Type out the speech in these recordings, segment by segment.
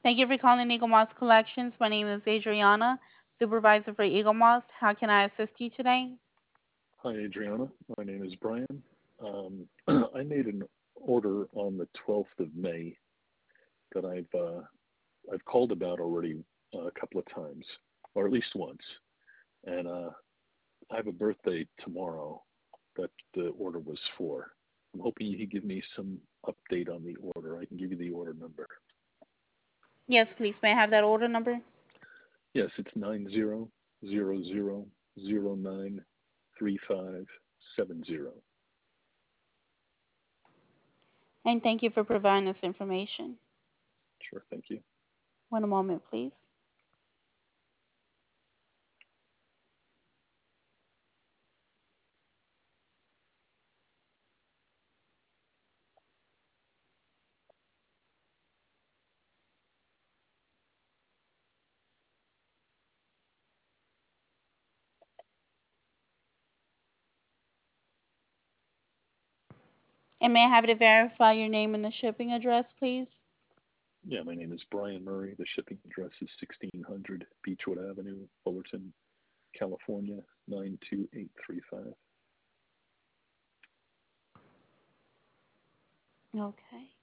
Thank you for calling Eagle Moss Collections. My name is Adriana, supervisor for Eagle Moss. How can I assist you today? Hi, Adriana. My name is Brian. I made an order on the 12th of May that I've called about already a couple of times, or at least once. And I have a birthday tomorrow that the order was for. I'm hoping you can give me some update on the order. I can give you the order number. Yes, please. May I have that order number? Yes, it's 9000093570. And thank you for providing this information. Sure, thank you. One moment, please. And may I have you to verify your name and the shipping address, please? Yeah, my name is Brian Murray. The shipping address is 1600 Beechwood Avenue, Fullerton, California, 92835. Okay.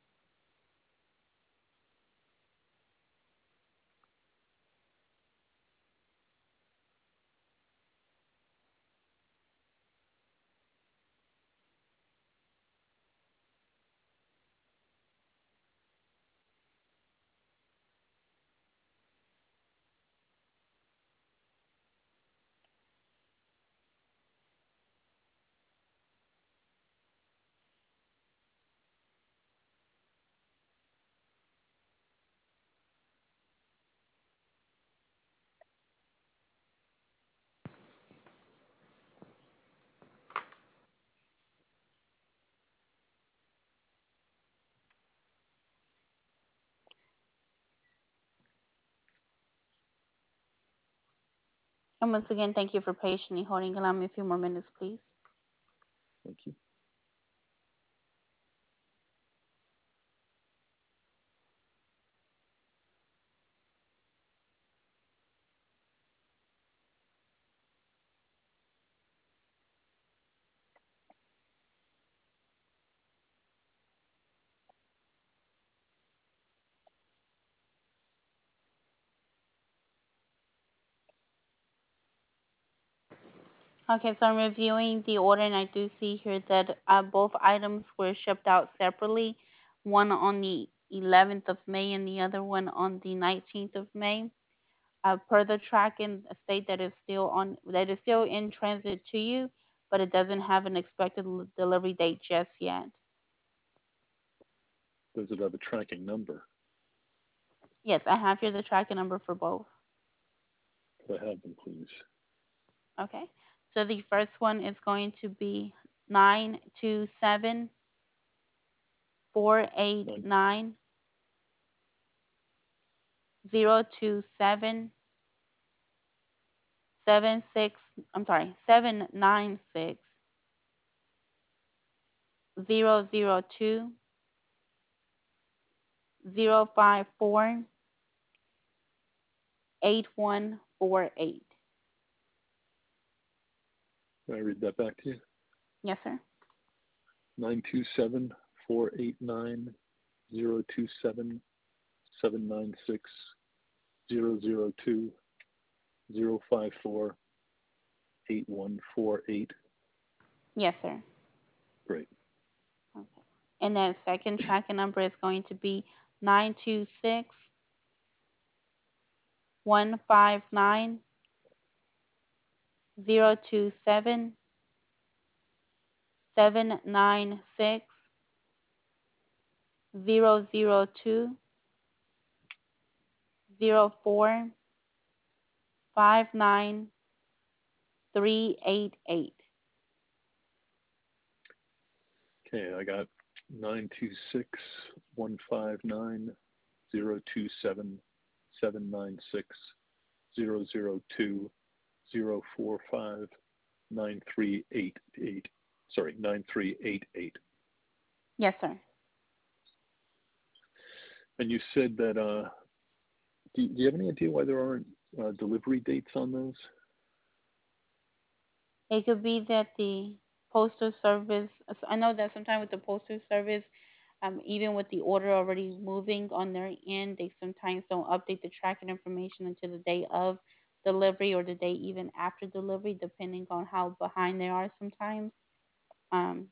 And once again, thank you for patiently holding. Allow me a few more minutes, please. Thank you. Okay, so I'm reviewing the order, and I do see here that both items were shipped out separately, one on the 11th of May and the other one on the 19th of May. Per the tracking state that is still in transit to you, but it doesn't have an expected delivery date just yet. Does it have a tracking number? Yes, I have here the tracking number for both. Could I have them, please? Okay, so the first one is going to be 927 489 Nine, 027 76. I'm sorry, 796 002 054 8148. can I read that back to you? Yes, sir. 927-489-027-796-002-054-8148. Yes, sir. Great. Okay. And that second tracking number is going to be 926 159 027 796 002-004-59388. Okay, I got 926-159-027-796-002-045-9388. Sorry, 9388. Yes, sir. And you said that, do you have any idea why there aren't delivery dates on those? It could be that the postal service, I know that sometimes with the postal service, even with the order already moving on their end, they sometimes don't update the tracking information until the day of delivery or the day even after delivery, depending on how behind they are sometimes. Um,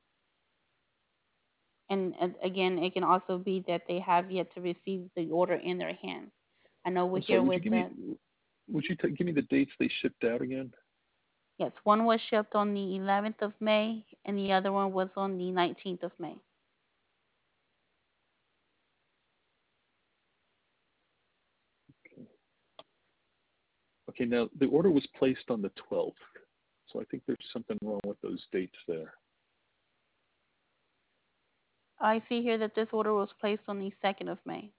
and again, it can also be that they have yet to receive the order in their hands. I know we're I'm sorry, here with the, would you give me the dates they shipped out again? yes, one was shipped on the 11th of May and the other one was on the 19th of May. Okay, now the order was placed on the 12th, so I think there's something wrong with those dates there. I see here that this order was placed on the 2nd of May.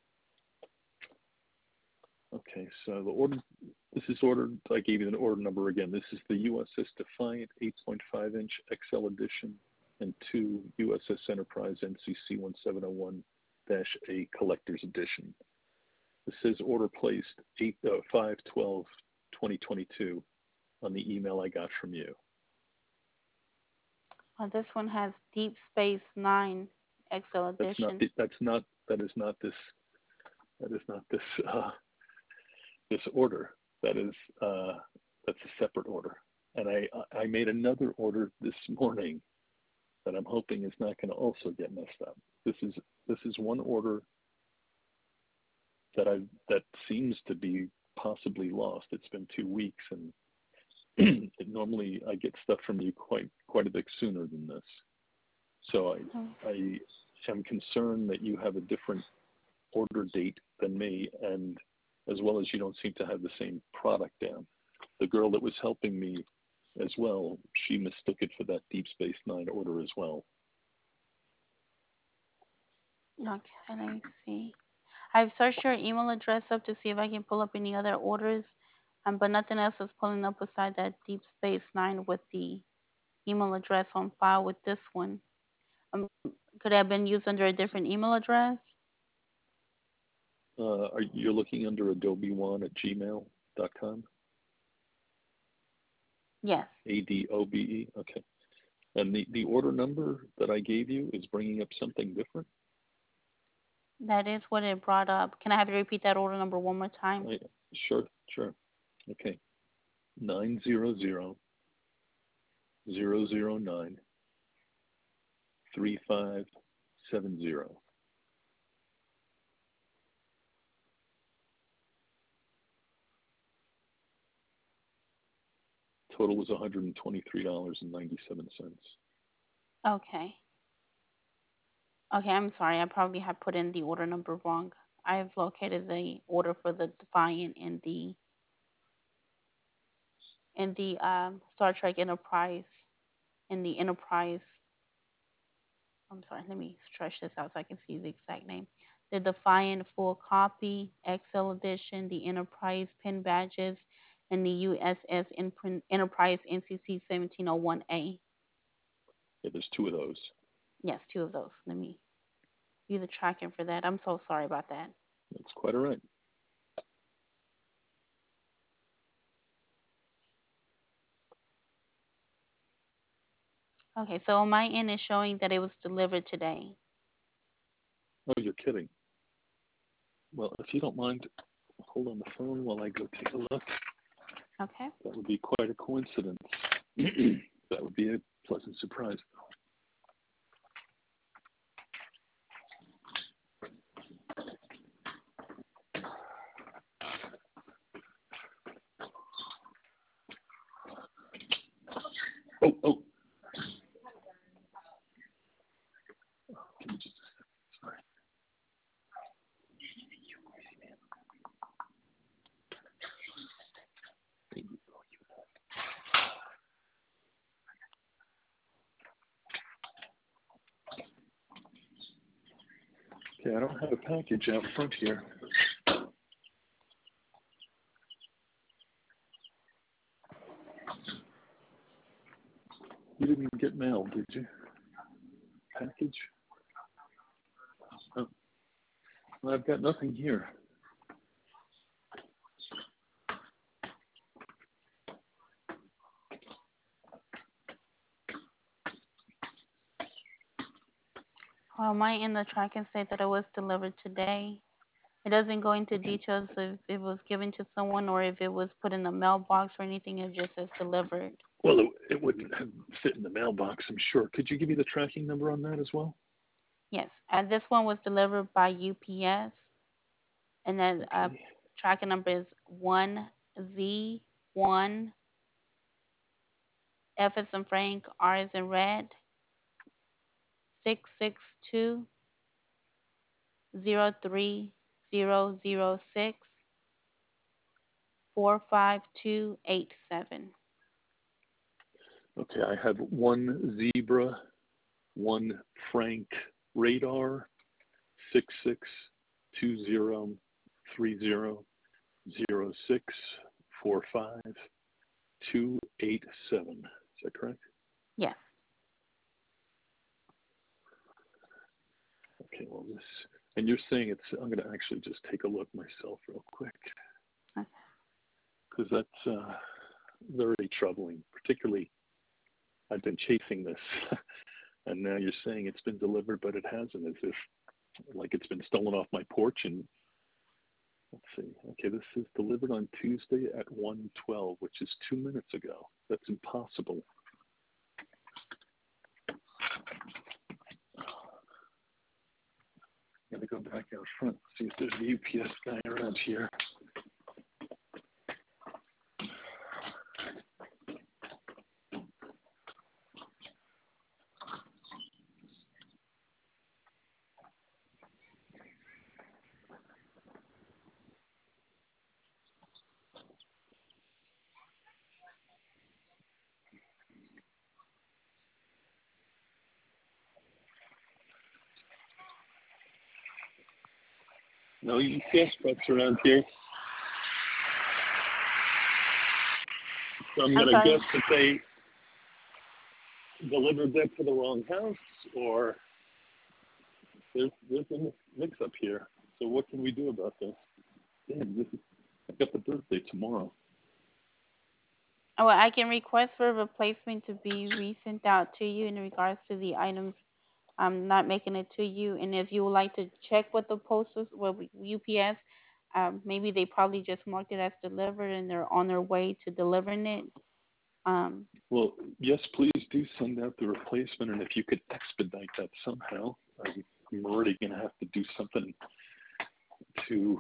Okay, so the order, this is ordered, I gave you the order number again. This is the USS Defiant 8.5-inch XL edition and 2 USS Enterprise NCC 1701-A Collector's Edition. This says order placed 5/12/2022 on the email I got from you. This one has Deep Space Nine XL That's not, Edition. that is not this this order. That's a separate order. And I made another order this morning that I'm hoping is not going to also get messed up. This is one order that seems to be possibly lost. It's been 2 weeks, and normally I get stuff from you quite a bit sooner than this. So I am concerned that you have a different order date than me, and as well as you don't seem to have the same product down. The girl that was helping me as well, she mistook it for that Deep Space Nine order as well. Okay, let me see. I've searched your email address up to see if I can pull up any other orders, but nothing else is pulling up beside that Deep Space Nine with the email address on file with this one. Could it have been used under a different email address? Are you looking under adobe1@gmail.com? Yes. ADOBE. Okay. And the order number that I gave you is bringing up something different? That is what it brought up. Can I have you repeat that order number one more time? Sure. Okay. 900-009-3570. Total was $123.97. Okay. Okay, I'm sorry. I probably have put in the order number wrong. I have located the order for the Defiant in the Star Trek Enterprise in the Enterprise. I'm sorry. Let me stretch this out so I can see the exact name. The Defiant full copy, XL edition, the Enterprise pin badges, and the USS Enterprise NCC 1701A. Yeah, there's 2 of those. Yes, 2 of those. Let me do the tracking for that. I'm so sorry about that. That's quite all right. Okay, so on my end is showing that it was delivered today. Oh, you're kidding. Well, if you don't mind, hold on the phone while I go take a look. Okay. That would be quite a coincidence. That would be a pleasant surprise. Oh. Give me just a second. Sorry. Okay, I don't have a package out front here. You didn't even get mail, did you? Package? Oh. I've got nothing here. Well, my in the tracking state that it was delivered today. It doesn't go into Okay. details if it was given to someone or if it was put in the mailbox or anything. It just says delivered. Well, it wouldn't have fit in the mailbox, I'm sure. Could you give me the tracking number on that as well? Yes, and this one was delivered by UPS, and then Okay. tracking number is 1Z1 F as in Frank, R as in Red, 662-006-45287. Okay, I have one zebra, one Frank radar, 6620300645 287. Is that correct? Yes. Okay, well, and you're saying I'm going to actually just take a look myself real quick Okay. because that's very troubling. Particularly, I've been chasing this, and now you're saying it's been delivered, but it hasn't, as if like it's been stolen off my porch. And let's see. Okay, this is delivered on Tuesday at 1:12, which is 2 minutes ago. That's impossible. I'm going to go back out front, see if there's a UPS guy around here. No UPS trucks around here. So I'm I'm going to sorry. guess that they delivered that to the wrong house, or there's a mix-up here. So what can we do about this? Damn, I've got the birthday tomorrow. Well, I can request for a replacement to be resent out to you in regards to the items not making it to you. And if you would like to check with the postal, well, UPS, maybe they probably just marked it as delivered and they're on their way to delivering it. Um, Well, yes, please do send out the replacement, and if you could expedite that somehow, I'm already going to have to do something to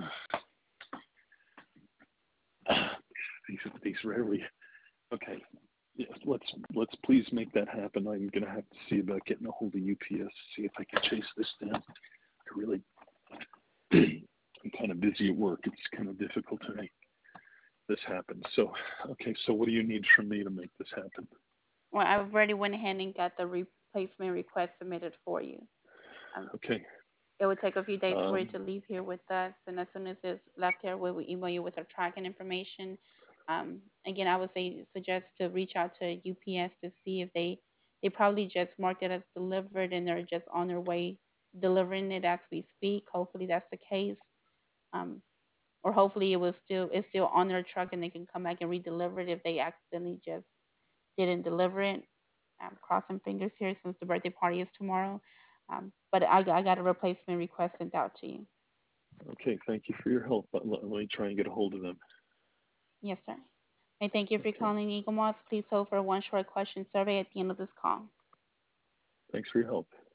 these rarely. Okay, yeah, let's please make that happen. I'm going to have to see about getting a hold of UPS, see if I can chase this down. I really, I'm kind of busy at work. It's kind of difficult to make this happen. So, okay, so what do you need from me to make this happen? well, I've already went ahead and got the replacement request submitted for you. Um, Okay. it would take a few days for it Um, to leave here with us, and as soon as it's left here, we will email you with our tracking information. Again, I would say suggest to reach out to UPS to see if they probably just marked it as delivered and they're just on their way delivering it as we speak. Hopefully that's the case. Um, or hopefully it's still on their truck and they can come back and re-deliver it if they accidentally just didn't deliver it. I'm crossing fingers here since the birthday party is tomorrow. But I got a replacement request sent out to you. okay, thank you for your help. Let me try and get a hold of them. Yes, sir. I thank you for Okay, calling Eagle Moss. Please hold for one short question survey at the end of this call. thanks for your help.